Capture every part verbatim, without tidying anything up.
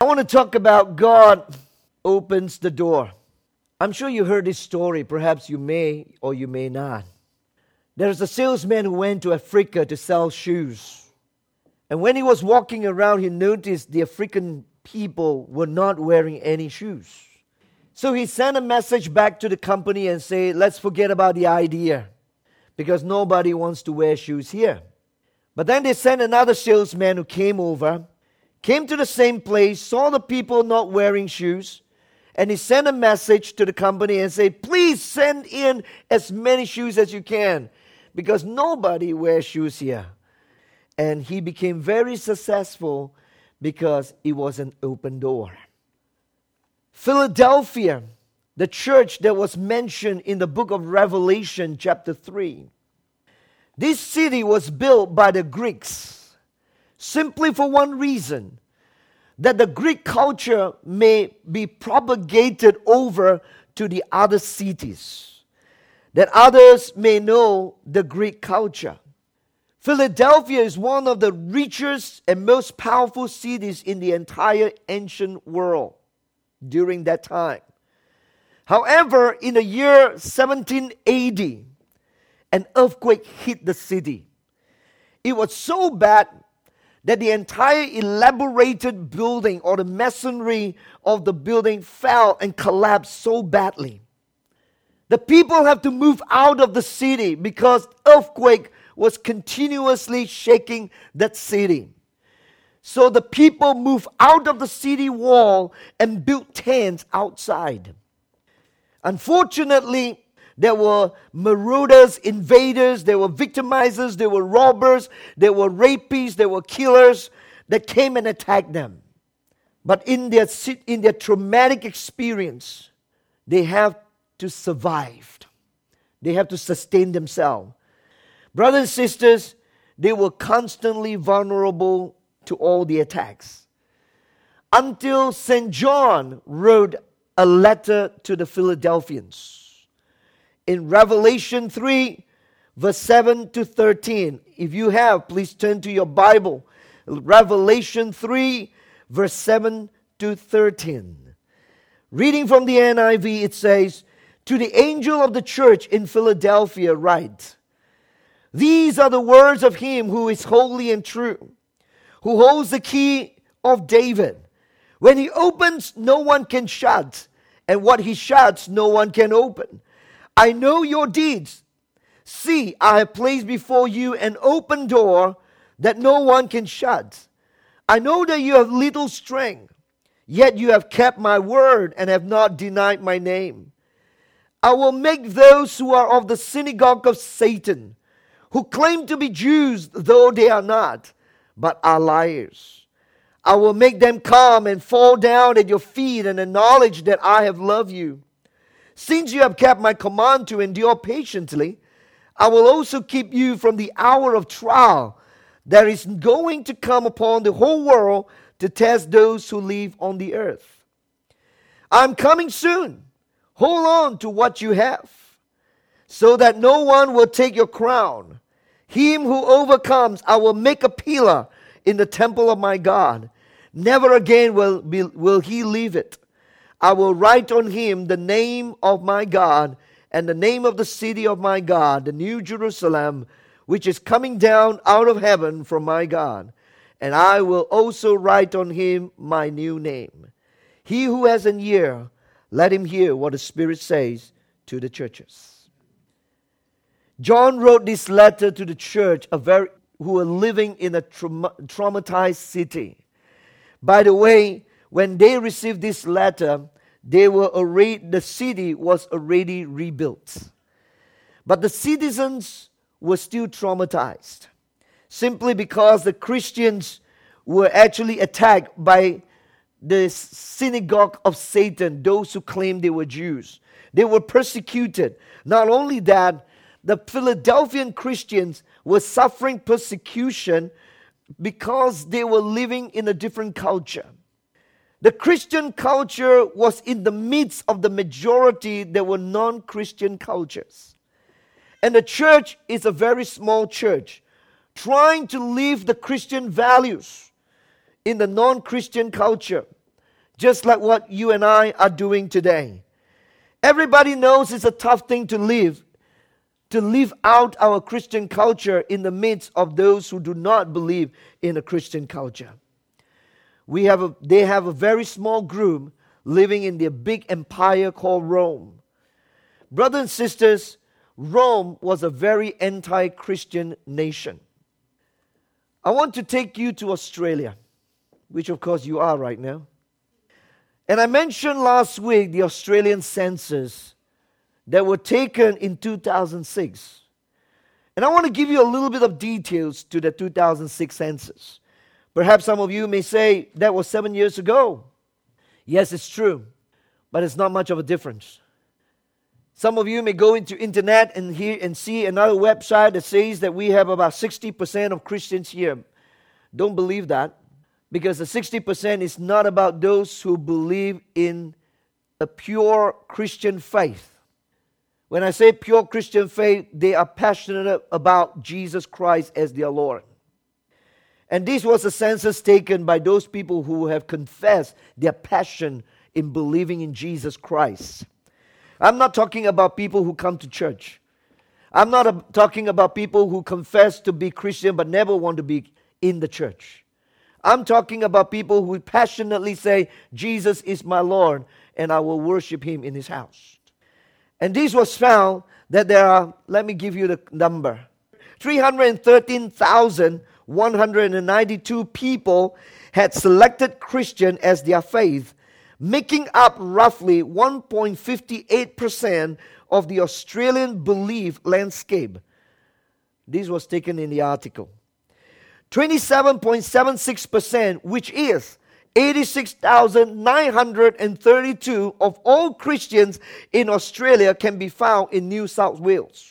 I want to talk about God opens the door. I'm sure you heard this story. Perhaps you may or you may not. There's a salesman who went to Africa to sell shoes. And when he was walking around, he noticed the African people were not wearing any shoes. So he sent a message back to the company and said, let's forget about the idea, because nobody wants to wear shoes here. But then they sent another salesman who came over, came to the same place, saw the people not wearing shoes, and he sent a message to the company and said, please send in as many shoes as you can, because nobody wears shoes here. And he became very successful because it was an open door. Philadelphia, the church that was mentioned in the book of Revelation chapter three. This city was built by the Greeks simply for one reason, that the Greek culture may be propagated over to the other cities, that others may know the Greek culture. Philadelphia is one of the richest and most powerful cities in the entire ancient world during that time. However, in the year seventeen A D, an earthquake hit the city. It was so bad that the entire elaborated building or the masonry of the building fell and collapsed so badly. The people have to move out of the city because earthquake was continuously shaking that city. So the people moved out of the city wall and built tents outside. Unfortunately, there were marauders, invaders, there were victimizers, there were robbers, there were rapists, there were killers that came and attacked them. But in their, in their traumatic experience, they have to survive. They have to sustain themselves. Brothers and sisters, they were constantly vulnerable to all the attacks. Until Saint John wrote a letter to the Philadelphians. In Revelation three, verse seven to thirteen. If you have, please turn to your Bible. Revelation three, verse seven to thirteen. Reading from the N I V, it says, to the angel of the church in Philadelphia write, these are the words of him who is holy and true, who holds the key of David. When he opens, no one can shut, and what he shuts, no one can open. I know your deeds. See, I have placed before you an open door that no one can shut. I know that you have little strength, yet you have kept my word and have not denied my name. I will make those who are of the synagogue of Satan, who claim to be Jews, though they are not, but are liars. I will make them come and fall down at your feet and acknowledge that I have loved you. Since you have kept my command to endure patiently, I will also keep you from the hour of trial that is going to come upon the whole world to test those who live on the earth. I'm coming soon. Hold on to what you have, so that no one will take your crown. Him who overcomes, I will make a pillar in the temple of my God. Never again will, be, will he leave it. I will write on him the name of my God and the name of the city of my God, the new Jerusalem, which is coming down out of heaven from my God. And I will also write on him my new name. He who has an ear, let him hear what the Spirit says to the churches. John wrote this letter to the church a very, who were living in a trauma, traumatized city. By the way, when they received this letter, they were already, the city was already rebuilt. But the citizens were still traumatized, simply because the Christians were actually attacked by the synagogue of Satan, those who claimed they were Jews. They were persecuted. Not only that, the Philadelphian Christians were suffering persecution because they were living in a different culture. The Christian culture was in the midst of the majority that were non-Christian cultures. And the church is a very small church, trying to live the Christian values in the non-Christian culture. just like what you and I are doing today. Everybody knows it's a tough thing to live, to live out our Christian culture in the midst of those who do not believe in a Christian culture. We have a, they have a very small group living in their big empire called Rome. Brothers and sisters, Rome was a very anti-Christian nation. I want to take you to Australia, which of course you are right now. And I mentioned last week the Australian census that were taken in two thousand six. And I want to give you a little bit of details to the two thousand six census. Perhaps some of you may say, that was seven years ago. Yes, it's true, but it's not much of a difference. Some of you may go into internet and hear and see another website that says that we have about sixty percent of Christians here. Don't believe that, because the sixty percent is not about those who believe in a pure Christian faith. When I say pure Christian faith, they are passionate about Jesus Christ as their Lord. And this was a census taken by those people who have confessed their passion in believing in Jesus Christ. I'm not talking about people who come to church. I'm not a, talking about people who confess to be Christian but never want to be in the church. I'm talking about people who passionately say, Jesus is my Lord, and I will worship Him in His house. And this was found that there are, let me give you the number, three hundred thirteen thousand one hundred ninety-two people had selected Christian as their faith, making up roughly one point five eight percent of the Australian belief landscape. This was taken in the article. twenty-seven point seven six percent, which is eighty-six thousand nine hundred thirty-two of all Christians in Australia, can be found in New South Wales.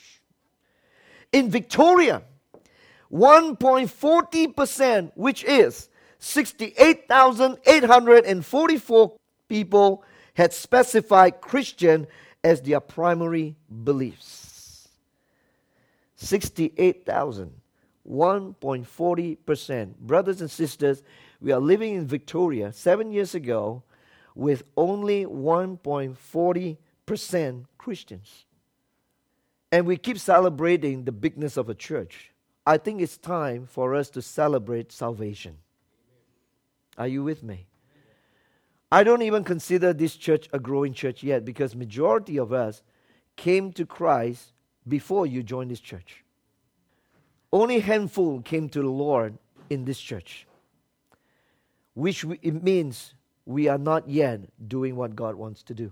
In Victoria, one point four zero percent, which is sixty-eight thousand eight hundred forty-four people, had specified Christian as their primary beliefs. sixty-eight thousand, one point four zero percent. Brothers and sisters, we are living in Victoria seven years ago with only one point four zero percent Christians. And we keep celebrating the bigness of a church. I think it's time for us to celebrate salvation. Are you with me? I don't even consider this church a growing church yet, because majority of us came to Christ before you joined this church. Only a handful came to the Lord in this church, which we, it means we are not yet doing what God wants to do.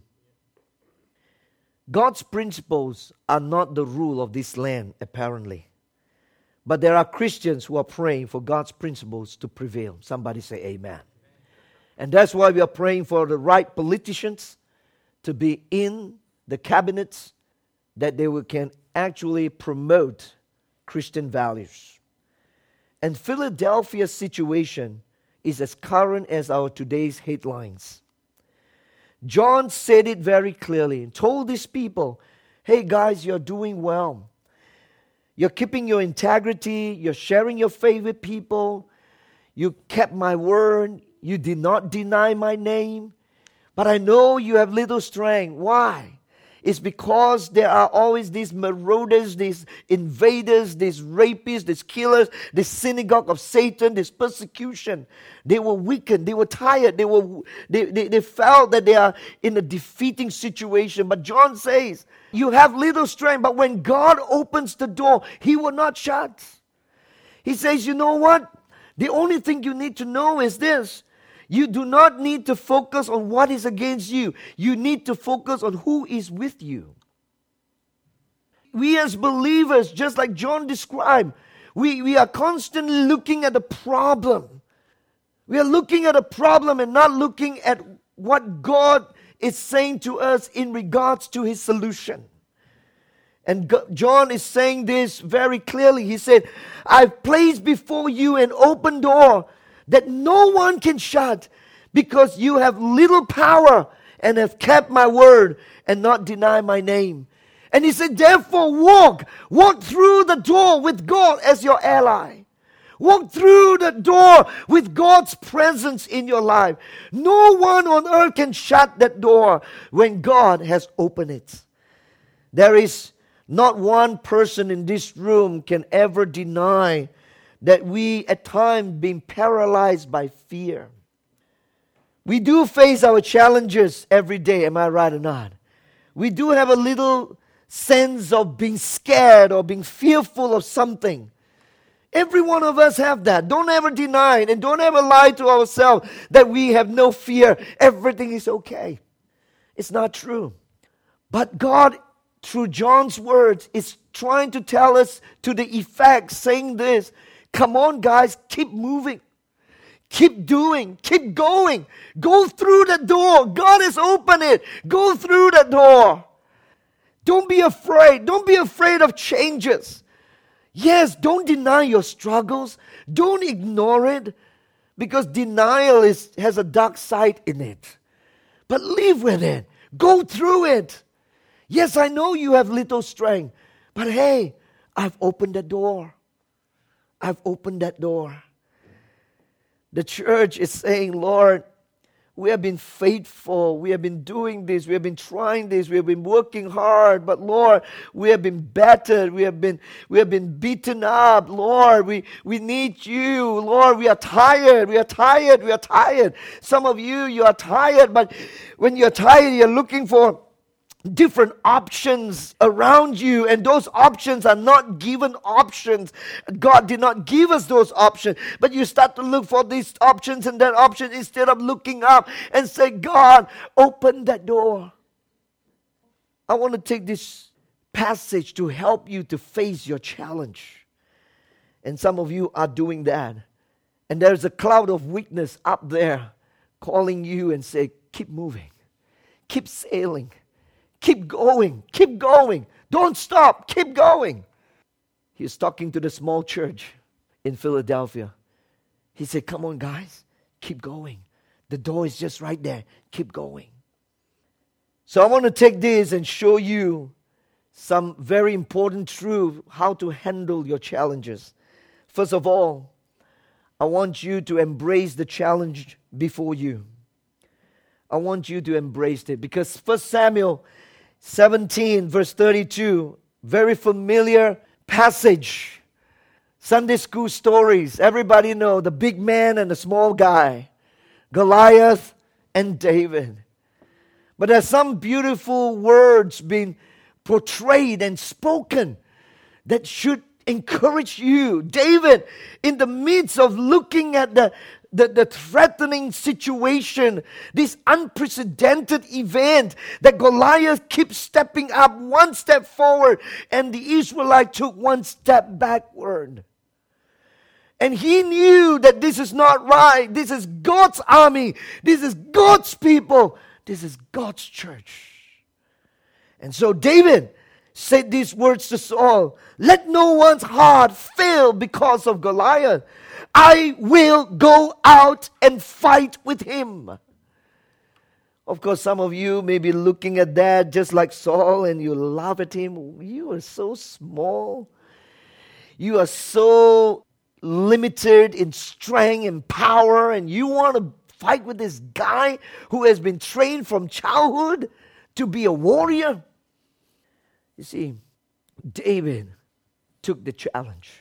God's principles are not the rule of this land, apparently. But there are Christians who are praying for God's principles to prevail. Somebody say amen. And that's why we are praying for the right politicians to be in the cabinets, that they will, can actually promote Christian values. And Philadelphia's situation is as current as our today's headlines. John said it very clearly and told these people, hey guys, you're doing well. You're keeping your integrity. You're sharing your faith with people. You kept my word. You did not deny my name. But I know you have little strength. Why? It's because there are always these marauders, these invaders, these rapists, these killers, this synagogue of Satan, this persecution. They were weakened. They were tired. They were. They, they, they felt that they are in a defeating situation. But John says, you have little strength, but when God opens the door, He will not shut. He says, you know what? The only thing you need to know is this. You do not need to focus on what is against you. You need to focus on who is with you. We as believers, just like John described, we, we are constantly looking at the problem. We are looking at a problem and not looking at what God is saying to us in regards to His solution. And God, John is saying this very clearly. He said, I've placed before you an open door that no one can shut, because you have little power and have kept my word and not deny my name. And he said, therefore walk, walk through the door with God as your ally. Walk through the door with God's presence in your life. No one on earth can shut that door when God has opened it. There is not one person in this room can ever deny that we at times being paralyzed by fear. We do face our challenges every day, am I right or not? We do have a little sense of being scared or being fearful of something. Every one of us have that. Don't ever deny it, and don't ever lie to ourselves that we have no fear. Everything is okay. It's not true. But God, through John's words, is trying to tell us to the effect, saying this, come on guys, keep moving. Keep doing. Keep going. Go through the door. God has opened it. Go through the door. Don't be afraid. Don't be afraid of changes. Yes, don't deny your struggles. Don't ignore it, because denial is, has a dark side in it. But live with it. Go through it. Yes, I know you have little strength, but hey, I've opened the door. I've opened that door. The church is saying, Lord, we have been faithful. We have been doing this. We have been trying this. We have been working hard. But Lord, we have been battered. We have been, we have been beaten up. Lord, we, we need you. Lord, we are tired. We are tired. We are tired. Some of you, you are tired. But when you're tired, you're looking for different options around you, and those options are not given options. God did not give us those options, but you start to look for these options and that option instead of looking up and say, God, open that door. I want to take this passage to help you to face your challenge, and some of you are doing that, and there's a cloud of weakness up there calling you and say, keep moving, keep sailing. Keep going, keep going. Don't stop, keep going. He's talking to the small church in Philadelphia. He said, come on guys, keep going. The door is just right there. Keep going. So I want to take this and show you some very important truth, how to handle your challenges. First of all, I want you to embrace the challenge before you. I want you to embrace it, because First Samuel seventeen verse thirty-two, very familiar passage. Sunday school stories. Everybody know the big man and the small guy, Goliath and David. But there's some beautiful words being portrayed and spoken that should encourage you. David, in the midst of looking at the The, the threatening situation, this unprecedented event, that Goliath keeps stepping up one step forward and the Israelite took one step backward. And he knew that this is not right. This is God's army. This is God's people. This is God's church. And so David said these words to Saul, let no one's heart fail because of Goliath. I will go out and fight with him. Of course, some of you may be looking at that just like Saul and you laugh at him. You are so small. You are so limited in strength and power, and you want to fight with this guy who has been trained from childhood to be a warrior. You see, David took the challenge.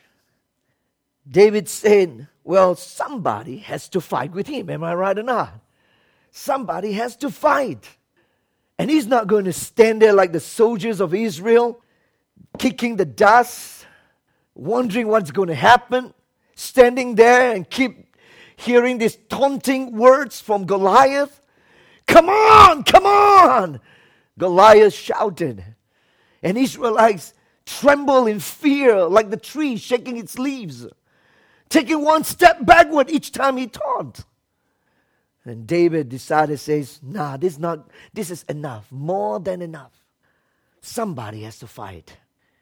David said, well, somebody has to fight with him. Am I right or not? Somebody has to fight. And he's not going to stand there like the soldiers of Israel, kicking the dust, wondering what's going to happen, standing there and keep hearing these taunting words from Goliath. Come on, come on! Goliath shouted. And Israelites tremble in fear like the tree shaking its leaves, taking one step backward each time he taunted. And David decided, says, nah, this is not, this is enough, more than enough. Somebody has to fight.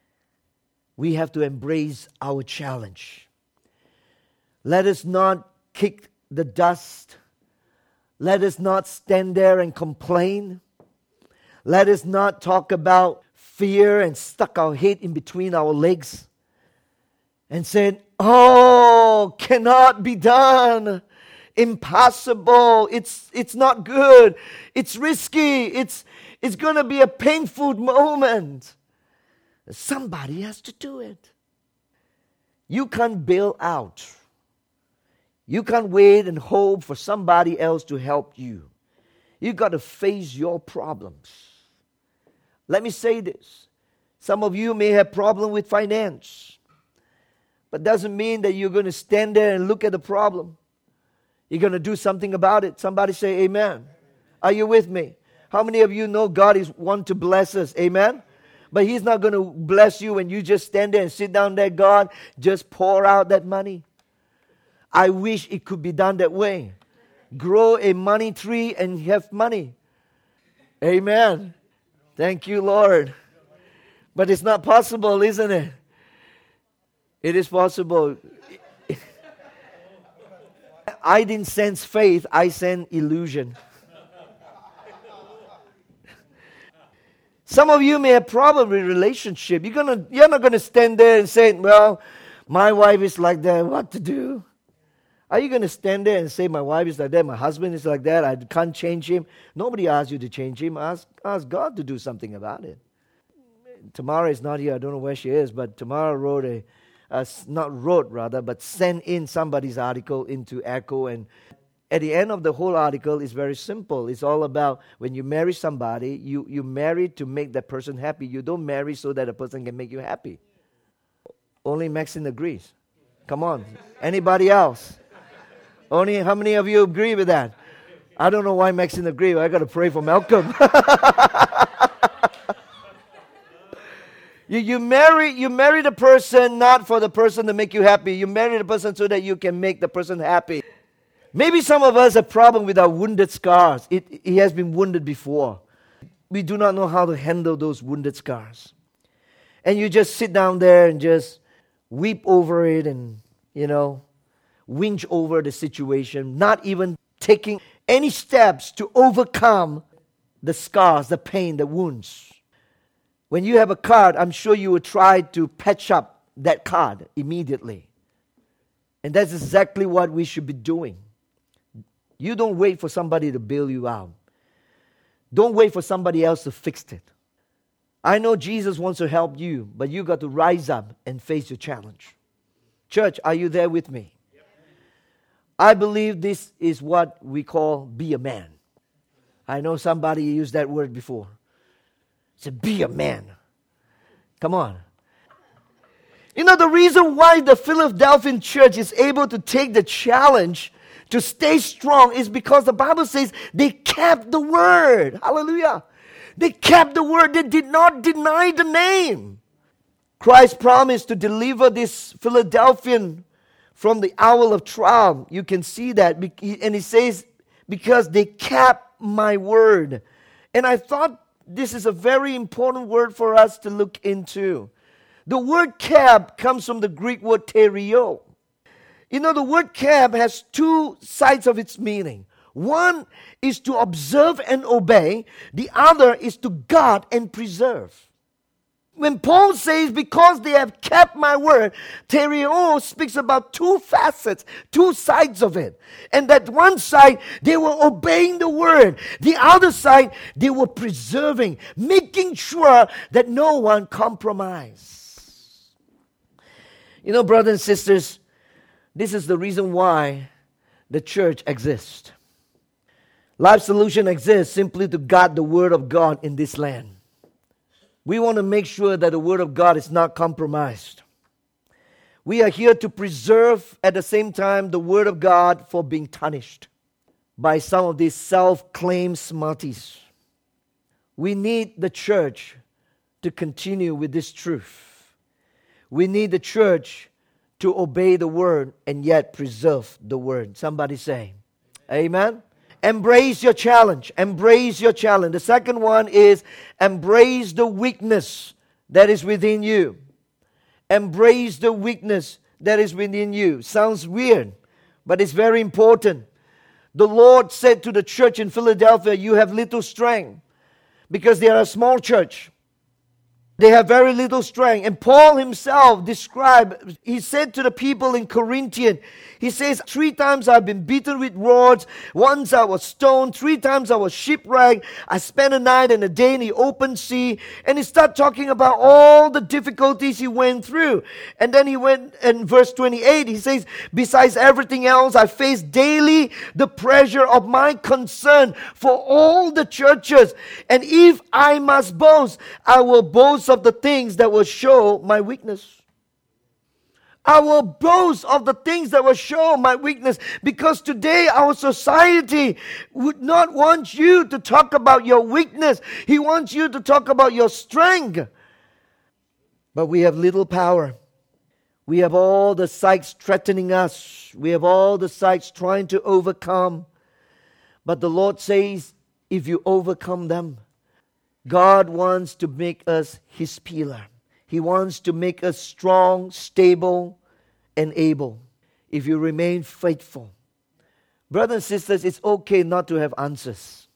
We have to embrace our challenge. Let us not kick the dust. Let us not stand there and complain. Let us not talk about fear and stuck our head in between our legs. and said, "Oh, cannot be done. Impossible. It's it's not good. It's risky. It's it's going to be a painful moment." Somebody has to do it. You can't bail out. You can't wait and hope for somebody else to help you. You got to face your problems. Let me say this. Some of you may have problem with finance, but doesn't mean that you're going to stand there and look at the problem. You're going to do something about it. Somebody say amen. Are you with me? How many of you know God is want to bless us? Amen? But He's not going to bless you when you just stand there and sit down there. God, just pour out that money. I wish it could be done that way. Grow a money tree and have money. Amen. Thank you, Lord. But it's not possible, isn't it? It is possible. I didn't sense faith, I sensed illusion. Some of you may have problem with relationship. You're gonna, you're not gonna stand there and say, "Well, my wife is like that. What to do?" Are you gonna stand there and say, "My wife is like that. My husband is like that. I can't change him"? Nobody asked you to change him. Ask, ask God to do something about it. Tamara is not here. I don't know where she is, but Tamara wrote a, uh, not wrote rather, but sent in somebody's article into Echo, and at the end of the whole article is very simple. It's all about when you marry somebody, you, you marry to make that person happy. You don't marry so that a person can make you happy. Only Maxine agrees. Come on. Anybody else? Only how many of you agree with that? I don't know why Maxine agrees. I got to pray for Malcolm. you, you marry you marry the person not for the person to make you happy. You marry the person so that you can make the person happy. Maybe some of us have a problem with our wounded scars. It, he has been wounded before. We do not know how to handle those wounded scars. And you just sit down there and just weep over it and, you know, whinge over the situation, not even taking any steps to overcome the scars, the pain, the wounds. When you have a card, I'm sure you will try to patch up that card immediately. And that's exactly what we should be doing. You don't wait for somebody to bail you out. Don't wait for somebody else to fix it. I know Jesus wants to help you, but you got to rise up and face your challenge. Church, are you there with me? I believe this is what we call be a man. I know somebody used that word before. Say, be a man. Come on. You know, the reason why the Philadelphian church is able to take the challenge to stay strong is because the Bible says they kept the word. Hallelujah. They kept the word. They did not deny the name. Christ promised to deliver this Philadelphian from the hour of trial. You can see that. And he says, because they kept my word. And I thought this is a very important word for us to look into. The word kept comes from the Greek word terio. You know, the word kept has two sides of its meaning. One is to observe and obey. The other is to guard and preserve. When Paul says, because they have kept my word, terio speaks about two facets, two sides of it. And that one side, they were obeying the word. The other side, they were preserving, making sure that no one compromised. You know, brothers and sisters, this is the reason why the church exists. Life Solution exists simply to guard the word of God in this land. We want to make sure that the word of God is not compromised. We are here to preserve at the same time the word of God for being tarnished by some of these self-claimed smarties. We need the church to continue with this truth. We need the church to obey the word and yet preserve the word. Somebody say, amen. Embrace your challenge. Embrace your challenge. The second one is embrace the weakness that is within you. Embrace the weakness that is within you. Sounds weird, but it's very important. The Lord said to the church in Philadelphia, you have little strength because they are a small church. They have very little strength. And Paul himself described, he said to the people in Corinthian, he says, three times I've been beaten with rods. Once I was stoned. Three times I was shipwrecked. I spent a night and a day in the open sea. And he started talking about all the difficulties he went through. And then he went, in verse twenty-eight, he says, besides everything else, I face daily the pressure of my concern for all the churches. And if I must boast, I will boast of the things that will show my weakness. I will boast of the things that will show my weakness, because today our society would not want you to talk about your weakness. He wants you to talk about your strength. But we have little power. We have all the sides threatening us. We have all the sides trying to overcome. But the Lord says, if you overcome them, God wants to make us His pillar. He wants to make us strong, stable, and able. If you remain faithful. Brothers and sisters, it's okay not to have answers.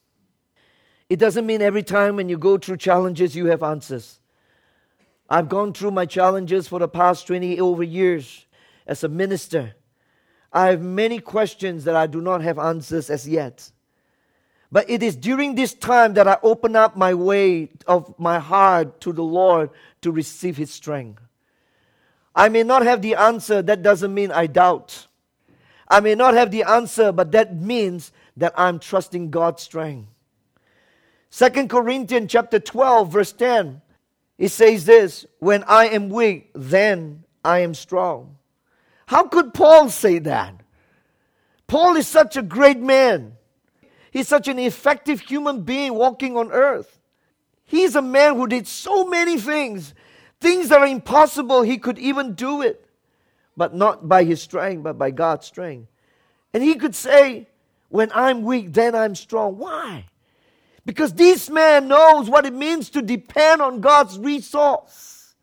It doesn't mean every time when you go through challenges, you have answers. I've gone through my challenges for the past twenty over years as a minister. I have many questions that I do not have answers as yet. But it is during this time that I open up my way of my heart to the Lord to receive His strength. I may not have the answer. That doesn't mean I doubt. I may not have the answer, but that means that I'm trusting God's strength. Second Corinthians chapter twelve, verse ten. It says this, when I am weak, then I am strong. How could Paul say that? Paul is such a great man. He's such an effective human being walking on earth. He's a man who did so many things. Things that are impossible, he could even do it. But not by his strength, but by God's strength. And he could say, when I'm weak, then I'm strong. Why? Because this man knows what it means to depend on God's resource.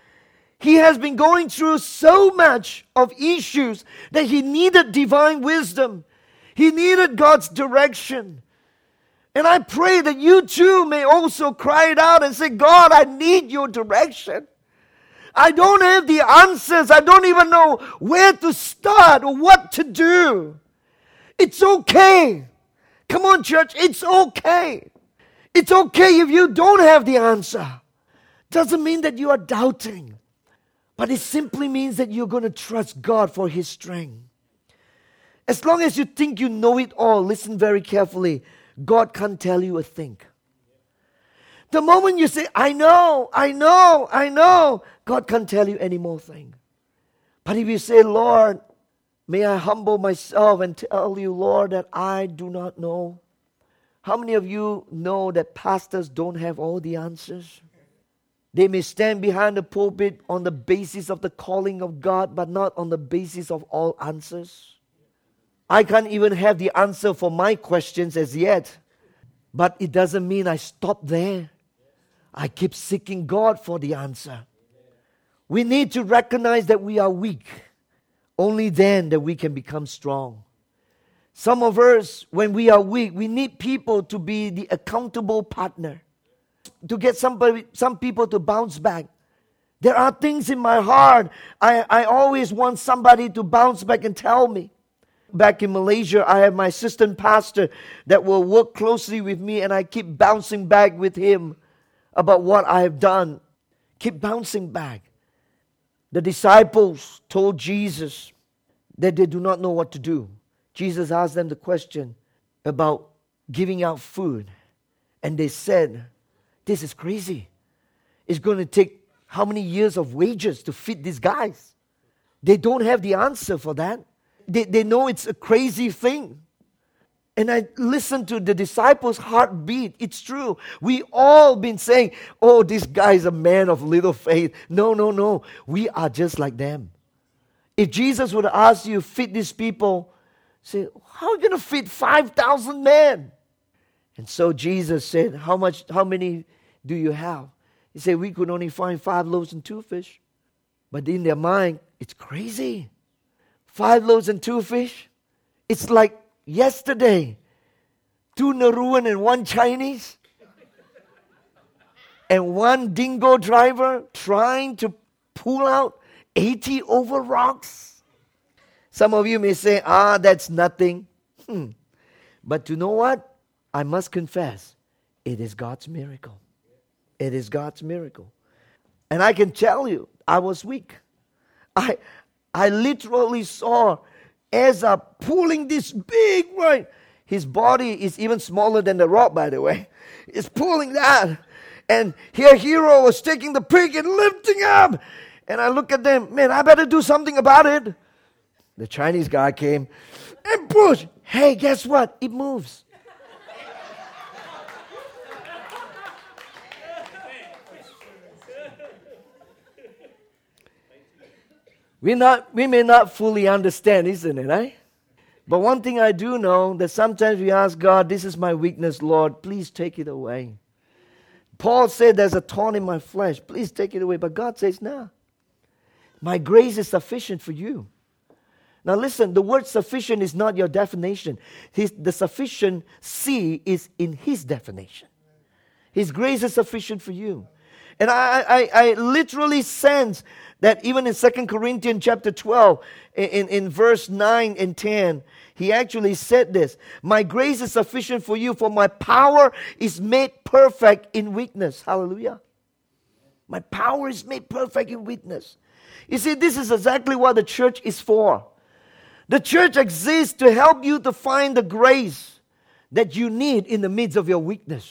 He has been going through so much of issues that he needed divine wisdom. He needed God's direction. And I pray that you too may also cry it out and say, God, I need your direction. I don't have the answers. I don't even know where to start or what to do. It's okay. Come on, church, it's okay. It's okay if you don't have the answer. Doesn't mean that you are doubting. But it simply means that you're going to trust God for His strength. As long as you think you know it all, listen very carefully, God can't tell you a thing. The moment you say, I know, I know, I know, God can't tell you any more thing. But if you say, Lord, may I humble myself and tell you, Lord, that I do not know. How many of you know that pastors don't have all the answers? They may stand behind the pulpit on the basis of the calling of God, but not on the basis of all answers. I can't even have the answer for my questions as yet. But it doesn't mean I stop there. I keep seeking God for the answer. We need to recognize that we are weak. Only then that we can become strong. Some of us, when we are weak, we need people to be the accountable partner. To get somebody, some people to bounce back. There are things in my heart. I, I always want somebody to bounce back and tell me. Back in Malaysia, I have my assistant pastor that will work closely with me, and I keep bouncing back with him about what I have done. Keep bouncing back. The disciples told Jesus that they do not know what to do. Jesus asked them the question about giving out food. And they said, this is crazy. It's going to take how many years of wages to feed these guys? They don't have the answer for that. They, they know it's a crazy thing. And I listen to the disciples' heartbeat. It's true. We all been saying, oh, this guy is a man of little faith. No, no, no. We are just like them. If Jesus would ask you, feed these people, say, how are you going to feed five thousand men? And so Jesus said, how much? How many do you have? He said, we could only find five loaves and two fish. But in their mind, it's crazy. Five loaves and two fish. It's like yesterday. Two Nauruan and one Chinese. and one dingo driver trying to pull out eighty over rocks. Some of you may say, ah, that's nothing. Hmm. But you know what? I must confess, it is God's miracle. It is God's miracle. And I can tell you, I was weak. I I literally saw Ezra pulling this big right. His body is even smaller than the rock, by the way. He's pulling that. And here Hero was taking the pig and lifting up. And I look at them, man, I better do something about it. The Chinese guy came and pushed. Hey, guess what? It moves. We not we may not fully understand, isn't it, eh? But one thing I do know, that sometimes we ask God, this is my weakness, Lord, please take it away. Paul said, there's a thorn in my flesh, please take it away. But God says, no. My grace is sufficient for you. Now listen, the word sufficient is not your definition. His, the sufficiency is in His definition. His grace is sufficient for you. And I, I, I literally sense that even in Second Corinthians chapter twelve, in, in verse nine and ten, he actually said this, my grace is sufficient for you, for my power is made perfect in weakness. Hallelujah. My power is made perfect in weakness. You see, this is exactly what the church is for. The church exists to help you to find the grace that you need in the midst of your weakness.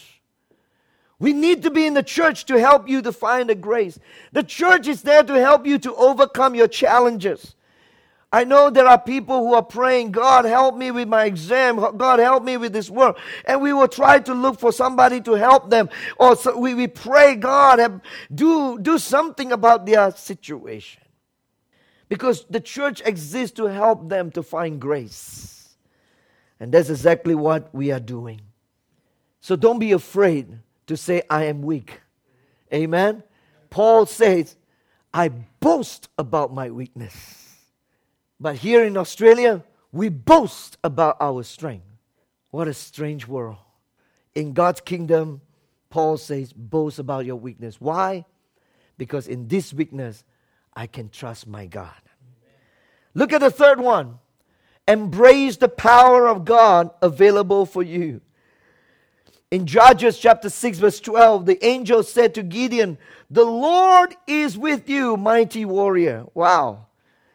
We need to be in the church to help you to find the grace. The church is there to help you to overcome your challenges. I know there are people who are praying, God help me with my exam, God help me with this work. And we will try to look for somebody to help them. Or so we, we pray, God, have, do, do something about their situation. Because the church exists to help them to find grace. And that's exactly what we are doing. So don't be afraid to say, I am weak. Amen? Paul says, I boast about my weakness. But here in Australia, we boast about our strength. What a strange world. In God's kingdom, Paul says, boast about your weakness. Why? Because in this weakness, I can trust my God. Look at the third one. Embrace the power of God available for you. In Judges chapter six verse twelve, the angel said to Gideon, the Lord is with you, mighty warrior. Wow.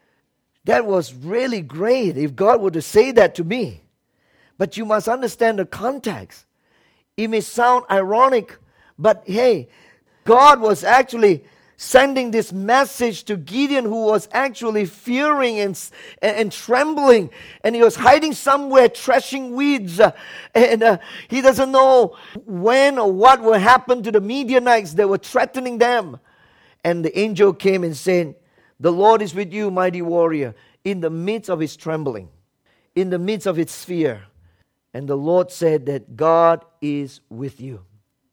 That was really great if God were to say that to me. But you must understand the context. It may sound ironic, but hey, God was actually sending this message to Gideon, who was actually fearing and, and, and trembling. And he was hiding somewhere, threshing weeds. Uh, and uh, he doesn't know when or what will happen to the Midianites that were threatening them. And the angel came and said, the Lord is with you, mighty warrior, in the midst of his trembling, in the midst of his fear. And the Lord said that God is with you.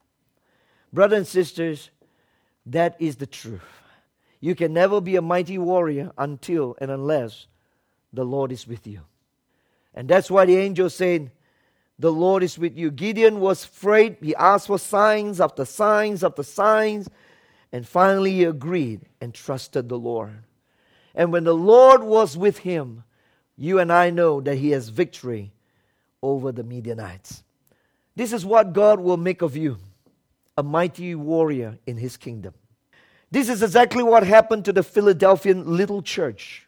Brothers and sisters, that is the truth. You can never be a mighty warrior until and unless the Lord is with you. And that's why the angel said, the Lord is with you. Gideon was afraid. He asked for signs after signs after signs. And finally he agreed and trusted the Lord. And when the Lord was with him, you and I know that he has victory over the Midianites. This is what God will make of you. A mighty warrior in his kingdom. This is exactly what happened to the Philadelphian little church.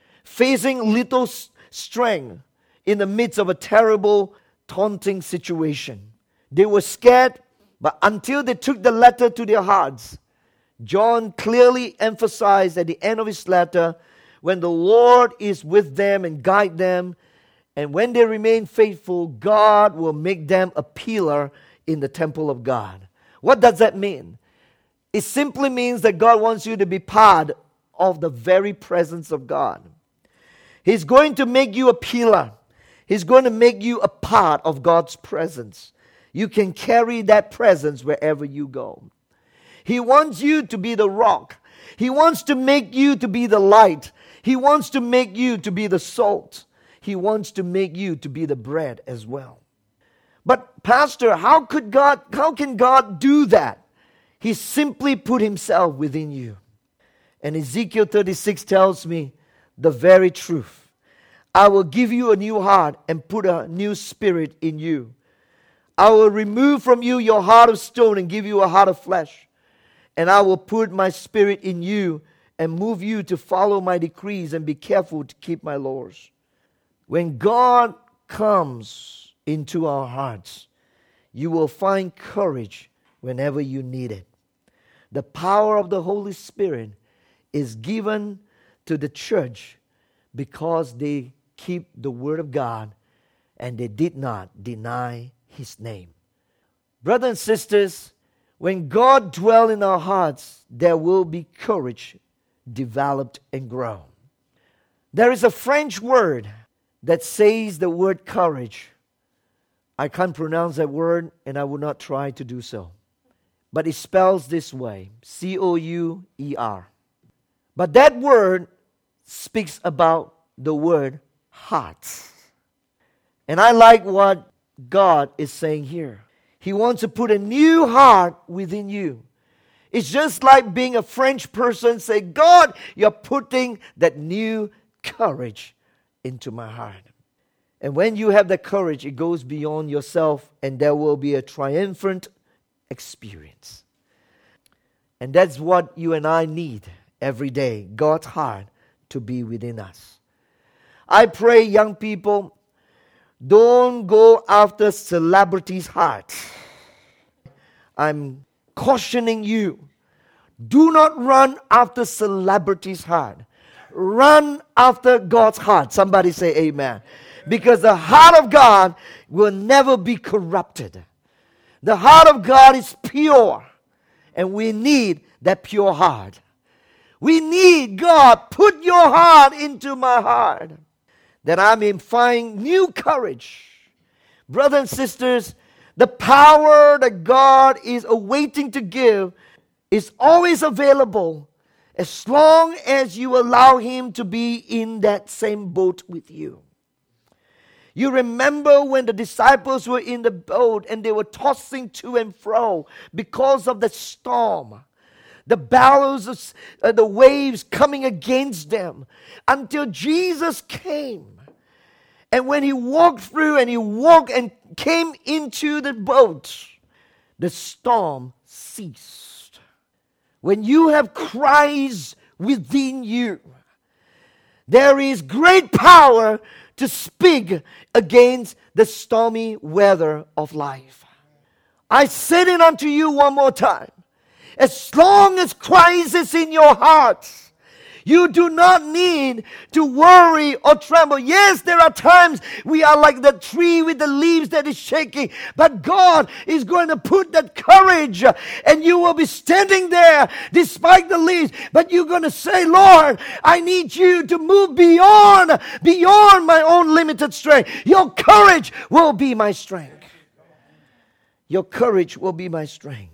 Facing little strength in the midst of a terrible, taunting situation. They were scared, but until they took the letter to their hearts, John clearly emphasized at the end of his letter, when the Lord is with them and guide them, and when they remain faithful, God will make them a pillar in the temple of God. What does that mean? It simply means that God wants you to be part of the very presence of God. He's going to make you a pillar. He's going to make you a part of God's presence. You can carry that presence wherever you go. He wants you to be the rock. He wants to make you to be the light. He wants to make you to be the salt. He wants to make you to be the bread as well. But Pastor, how could God, how can God do that? He simply put himself within you. And Ezekiel thirty-six tells me the very truth. I will give you a new heart and put a new spirit in you. I will remove from you your heart of stone and give you a heart of flesh. And I will put my spirit in you and move you to follow my decrees and be careful to keep my laws. When God comes into our hearts, you will find courage whenever you need it. The power of the Holy Spirit is given to the church because they keep the Word of God and they did not deny His name. Brothers and sisters, when God dwells in our hearts, there will be courage developed and grown. There is a French word that says the word courage. I can't pronounce that word and I will not try to do so. But it spells this way, C O U E R. But that word speaks about the word heart. And I like what God is saying here. He wants to put a new heart within you. It's just like being a French person say, God, you're putting that new courage into my heart. And when you have that courage, it goes beyond yourself and there will be a triumphant experience. And that's what you and I need every day, God's heart to be within us. I pray, young people, don't go after celebrities' hearts. I'm cautioning you. Do not run after celebrities' heart. Run after God's heart. Somebody say amen. Because the heart of God will never be corrupted. The heart of God is pure. And we need that pure heart. We need God, put your heart into my heart, that I may find new courage. Brothers and sisters, the power that God is awaiting to give is always available as long as you allow Him to be in that same boat with you. You remember when the disciples were in the boat and they were tossing to and fro because of the storm. The billows, of, uh, the waves coming against them until Jesus came. And when He walked through and He walked and came into the boat, the storm ceased. When you have Christ within you, there is great power to speak against the stormy weather of life. I say it unto you one more time. As long as Christ is in your heart, you do not need to worry or tremble. Yes, there are times we are like the tree with the leaves that is shaking. But God is going to put that courage and you will be standing there despite the leaves. But you're going to say, Lord, I need you to move beyond, beyond my own limited strength. Your courage will be my strength. Your courage will be my strength.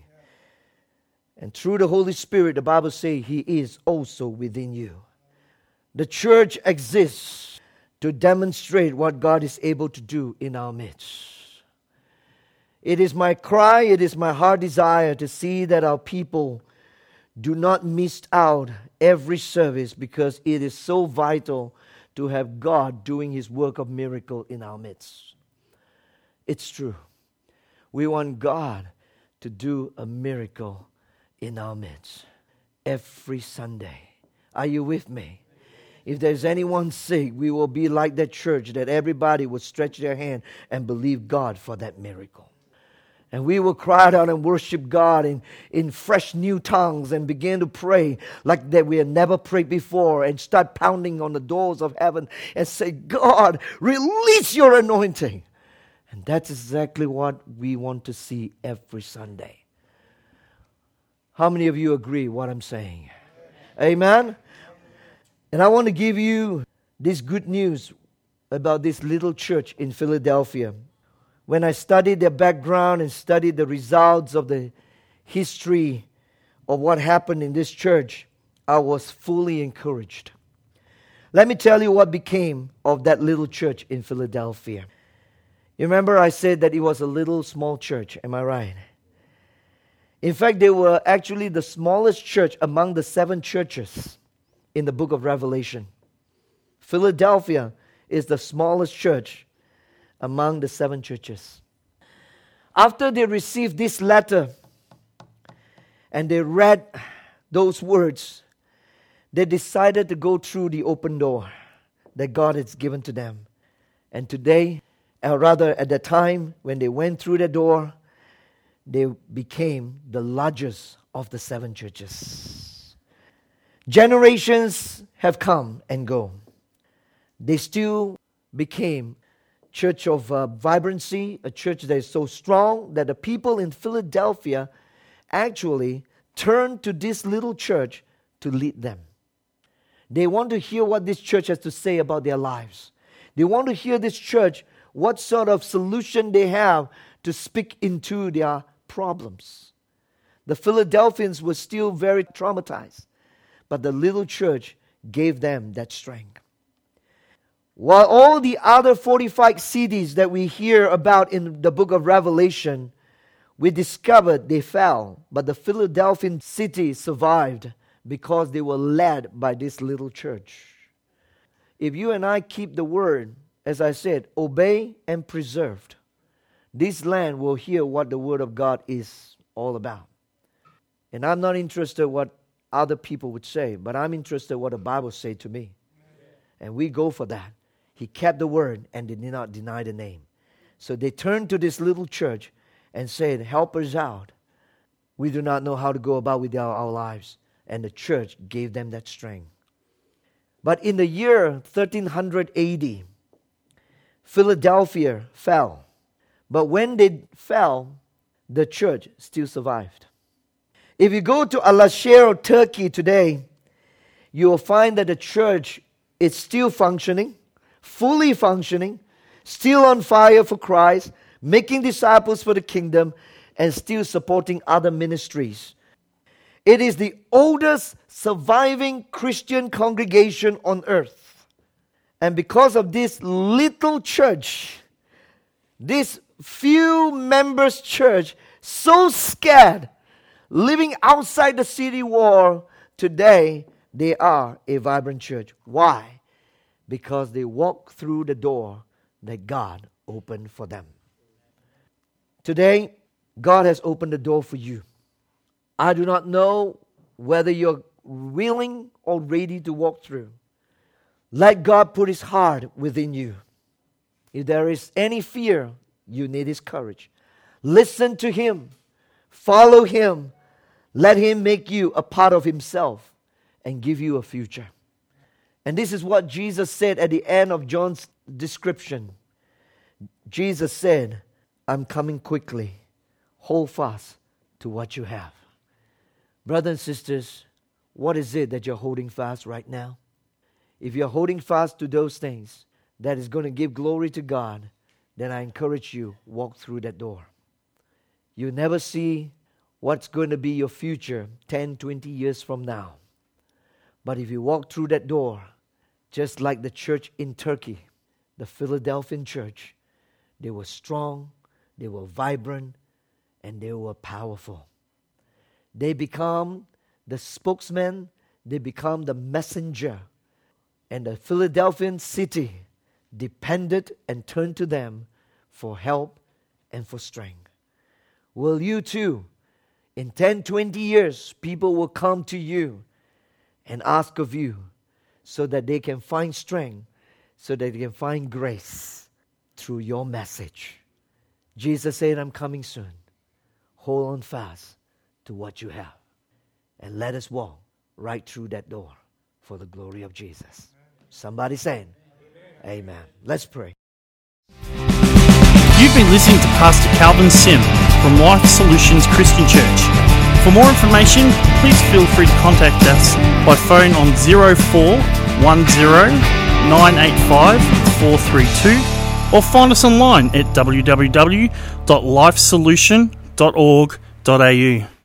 And through the Holy Spirit, the Bible says He is also within you. The church exists to demonstrate what God is able to do in our midst. It is my cry, it is my heart desire to see that our people do not miss out every service because it is so vital to have God doing His work of miracle in our midst. It's true. We want God to do a miracle in our midst every Sunday. Are you with me? If there's anyone sick, we will be like that church that everybody will stretch their hand and believe God for that miracle. And we will cry out and worship God in, in fresh new tongues and begin to pray like that we have never prayed before and start pounding on the doors of heaven and say, God, release your anointing. And that's exactly what we want to see every Sunday. How many of you agree what I'm saying? Amen? And I want to give you this good news about this little church in Philadelphia. When I studied their background and studied the results of the history of what happened in this church, I was fully encouraged. Let me tell you what became of that little church in Philadelphia. You remember I said that it was a little small church, am I right? In fact, they were actually the smallest church among the seven churches in the book of Revelation. Philadelphia is the smallest church among the seven churches. After they received this letter and they read those words, they decided to go through the open door that God has given to them. And today, or rather at the time when they went through the door, they became the largest of the seven churches. Generations have come and go. They still became a church of uh, vibrancy, a church that is so strong that the people in Philadelphia actually turned to this little church to lead them. They want to hear what this church has to say about their lives. They want to hear this church, what sort of solution they have to speak into their problems. The Philadelphians were still very traumatized, but the little church gave them that strength. While all the other fortified cities that we hear about in the book of Revelation, we discovered they fell, but the Philadelphian city survived because they were led by this little church. If you and I keep the word, as I said, obey and preserved, this land will hear what the word of God is all about. And I'm not interested what other people would say, but I'm interested what the Bible says to me. And we go for that. He kept the word and did not deny the name. So they turned to this little church and said, help us out. We do not know how to go about with our, our lives. And the church gave them that strength. But in the year thirteen hundred A D, Philadelphia fell. But when they fell, the church still survived. If you go to Alaşehir, Turkey today, you will find that the church is still functioning, fully functioning, still on fire for Christ, making disciples for the kingdom, and still supporting other ministries. It is the oldest surviving Christian congregation on earth. And because of this little church, this few members church, so scared, living outside the city wall, today they are a vibrant church. Why? Because they walk through the door that God opened for them. Today, God has opened the door for you. I do not know whether you're willing or ready to walk through. Let God put His heart within you. If there is any fear, you need His courage. Listen to Him. Follow Him. Let Him make you a part of Himself and give you a future. And this is what Jesus said at the end of John's description. Jesus said, I'm coming quickly. Hold fast to what you have. Brothers and sisters, what is it that you're holding fast right now? If you're holding fast to those things that is going to give glory to God, then I encourage you, walk through that door. You never see what's going to be your future ten, twenty years from now. But if you walk through that door, just like the church in Turkey, the Philadelphian church, they were strong, they were vibrant, and they were powerful. They become the spokesman, they become the messenger. And the Philadelphian city depended and turned to them for help and for strength. Will you too, in ten, twenty years, people will come to you and ask of you so that they can find strength, so that they can find grace through your message. Jesus said, I'm coming soon. Hold on fast to what you have. And let us walk right through that door for the glory of Jesus. Somebody saying, Amen. Amen. Let's pray. You've been listening to Pastor Calvin Sim from Life Solutions Christian Church. For more information, please feel free to contact us by phone on zero four one zero nine eight five four three two or find us online at w w w dot life solution dot org dot a u.